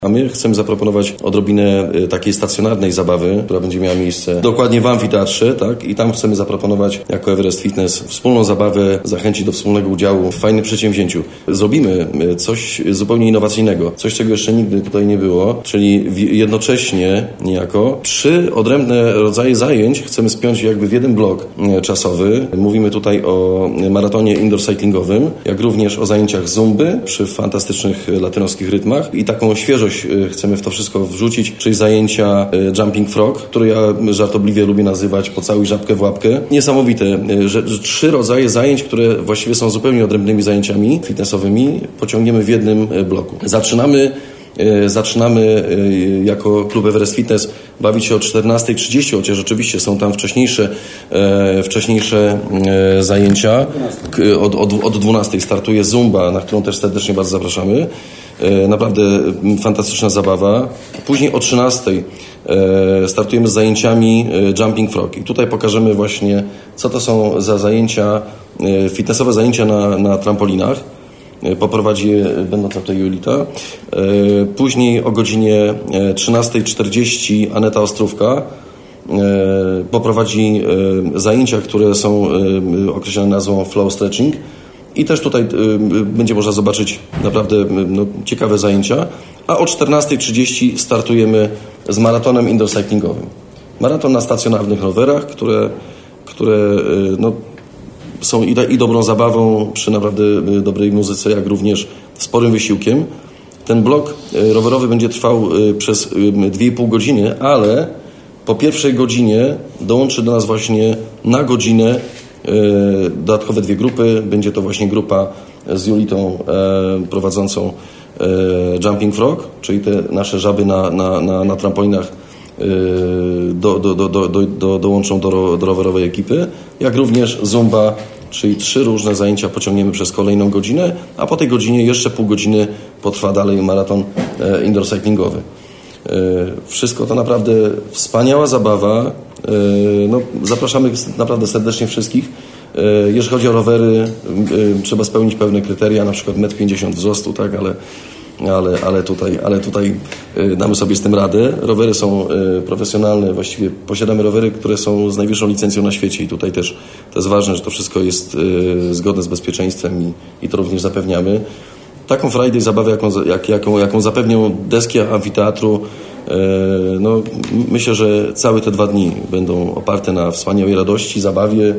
A my chcemy zaproponować odrobinę takiej stacjonarnej zabawy, która będzie miała miejsce dokładnie w amfiteatrze, tak? I tam chcemy zaproponować jako Everest Fitness wspólną zabawę, zachęcić do wspólnego udziału w fajnym przedsięwzięciu. Zrobimy coś zupełnie innowacyjnego, coś czego jeszcze nigdy tutaj nie było, czyli jednocześnie niejako 3 odrębne rodzaje zajęć chcemy spiąć jakby w jeden blok czasowy. Mówimy tutaj o maratonie indoor cyclingowym, jak również o zajęciach zumby przy fantastycznych latynoskich rytmach i taką świeżość chcemy w to wszystko wrzucić, czyli zajęcia Jumping Frog, które ja żartobliwie lubię nazywać pocałuj żabkę w łapkę. Niesamowite, że 3 rodzaje zajęć, które właściwie są zupełnie odrębnymi zajęciami fitnessowymi, pociągniemy w jednym bloku. Zaczynamy jako klub Everest Fitness bawić się o 14:30, chociaż oczywiście są tam wcześniejsze zajęcia. Od 12:00 startuje zumba, na którą też serdecznie bardzo zapraszamy. Naprawdę fantastyczna zabawa. Później o 13:00 startujemy z zajęciami Jumping Frog. I tutaj pokażemy właśnie, co to są za zajęcia, fitnessowe zajęcia na trampolinach. Poprowadzi je będąca tutaj Julita. Później o godzinie 13:40 Aneta Ostrówka poprowadzi zajęcia, które są określone nazwą flow stretching. I też tutaj będzie można zobaczyć naprawdę ciekawe zajęcia. A o 14:30 startujemy z maratonem indoor cyclingowym. Maraton na stacjonarnych rowerach, które są i dobrą zabawą przy naprawdę dobrej muzyce, jak również sporym wysiłkiem. Ten blok rowerowy będzie trwał przez 2,5 godziny, ale po pierwszej godzinie dołączy do nas właśnie na godzinę dodatkowe 2 grupy. Będzie to właśnie grupa z Julitą prowadzącą Jumping Frog, czyli te nasze żaby na trampolinach dołączą do rowerowej ekipy, jak również zumba, czyli 3 różne zajęcia pociągniemy przez kolejną godzinę, a po tej godzinie jeszcze pół godziny potrwa dalej maraton indoor cyclingowy. Wszystko to naprawdę wspaniała zabawa. Zapraszamy naprawdę serdecznie wszystkich. Jeżeli chodzi o rowery, trzeba spełnić pewne kryteria, na przykład 1,50 m wzrostu, tak, ale tutaj damy sobie z tym radę. Rowery są profesjonalne, właściwie posiadamy rowery, które są z najwyższą licencją na świecie i tutaj też to jest ważne, że to wszystko jest zgodne z bezpieczeństwem i to również zapewniamy. Taką frajdę i zabawę, jaką zapewnią deski amfiteatru, myślę, że całe te 2 dni będą oparte na wspaniałej radości, zabawie.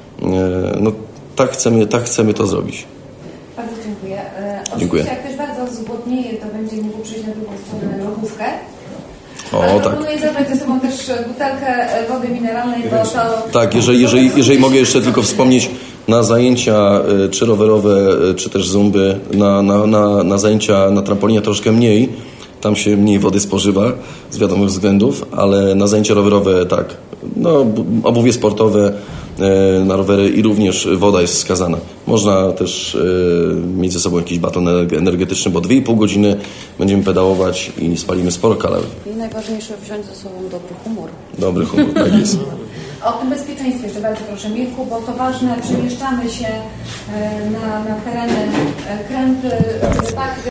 Tak chcemy to zrobić. Bardzo dziękuję. Dziękuję. Oczywiście jak też bardzo zgłodnieje, to będzie mógł przejść na drugą stronę lodówkę. Proponuję zabrać ze sobą też butelkę wody mineralnej, bo to... Tak, jeżeli mogę jeszcze tylko wspomnieć, na zajęcia czy rowerowe, czy też zumby, na zajęcia na trampolinie troszkę mniej, tam się mniej wody spożywa z wiadomych względów, ale na zajęcia rowerowe tak, obuwie sportowe na rowery i również woda jest wskazana. Można też mieć ze sobą jakiś baton energetyczny, bo 2,5 godziny będziemy pedałować i spalimy sporo kalorii. I najważniejsze wziąć ze sobą dobry humor. Dobry humor, tak jest. O tym bezpieczeństwie jeszcze bardzo proszę, Mirku, bo to ważne, przemieszczamy się na tereny Krępy, tak